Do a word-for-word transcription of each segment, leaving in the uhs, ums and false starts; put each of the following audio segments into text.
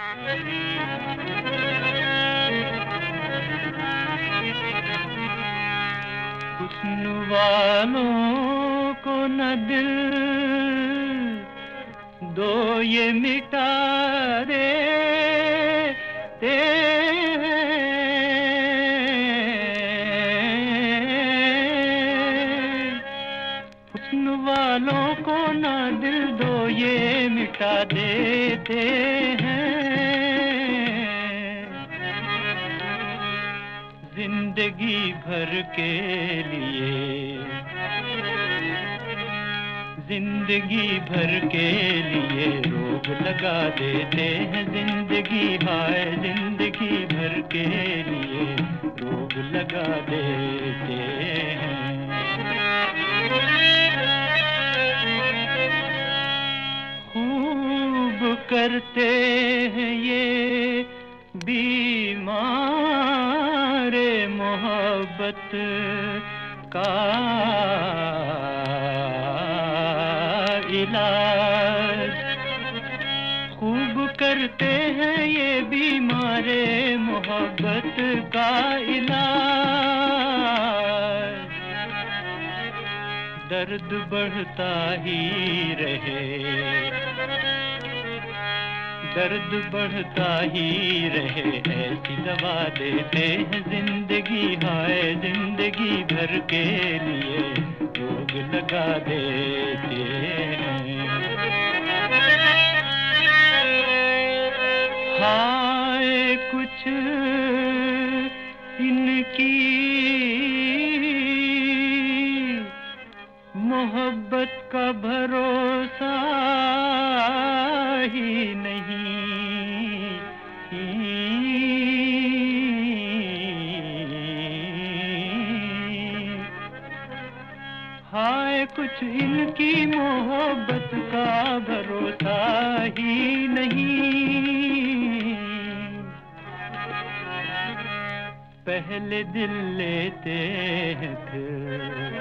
हुस्न वालों को न दिल दो ये मिटा देते हुस्न वालों को न दिल दो ये मिटा देते हैं। जिंदगी भर के लिए जिंदगी भर के लिए रोग लगा देते हैं। जिंदगी हाय जिंदगी भर के लिए रोग लगा देते हैं। खूब करते हैं ये बीमार मोहब्बत का इलाज। खूब करते हैं ये बीमारे मोहब्बत का इलाज। दर्द बढ़ता ही रहे दर्द बढ़ता ही रहे ऐसी दवा देते हैं। जिंदगी हाय जिंदगी भर के लिए रोग लगा देते हैं। हाय कुछ इनकी मोहब्बत का भरोसा ही नहीं। हाय कुछ इनकी मोहब्बत का भरोसा ही नहीं। पहले दिल लेते हैं फिर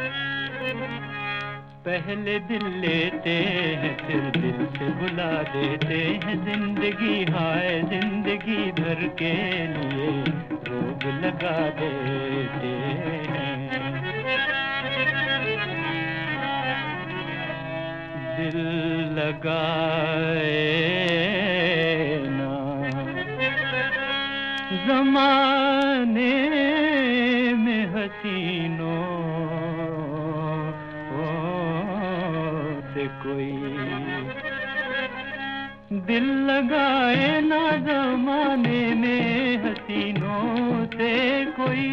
पहले दिल लेते हैं फिर दिल से बुला देते हैं। जिंदगी हाय जिंदगी भर के लिए रोग लगा देते हैं। दिल लगाए ना ज़माने में हसीनों से कोई दिल लगाए ना ज़माने में हसीनों से कोई।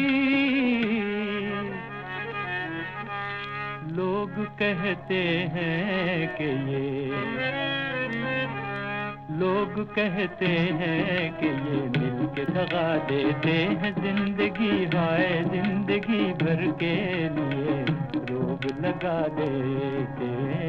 लोग कहते हैं कि ये लोग कहते हैं कि ये मिलके दगा देते हैं। जिंदगी हाय जिंदगी भर के लिए रोग लगा देते हैं।